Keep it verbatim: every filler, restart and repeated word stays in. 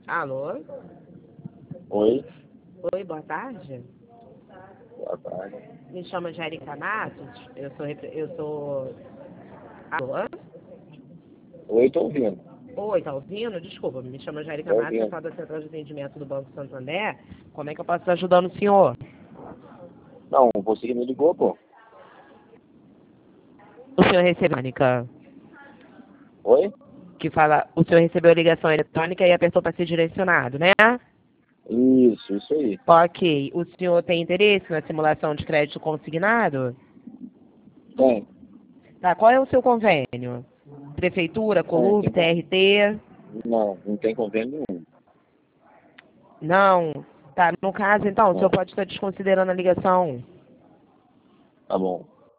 Alô? Oi, Oi, boa tarde. boa tarde. Me chamo Jérica Matos. Eu sou. repre- Eu sou. Alô? Oi, tô ouvindo. Oi, tá ouvindo? Desculpa, me chamo Jérica Tô Matos, eu ouvindo. falo da Central de Atendimento do Banco Santander. Como é que eu posso estar ajudando o senhor? Não, você que me ligou, pô. O senhor recebeu Mônica, Oi? que fala, o senhor recebeu a ligação eletrônica e apertou para ser direcionado, né? Isso, isso aí. Ok. O senhor tem interesse na simulação de crédito consignado? Tem. Tá, qual é o seu convênio? Prefeitura, Tem, Colub, tem com... T R T? Não, não tem convênio nenhum. Não. Tá, no caso, então, o senhor Não. pode estar desconsiderando a ligação. Tá bom.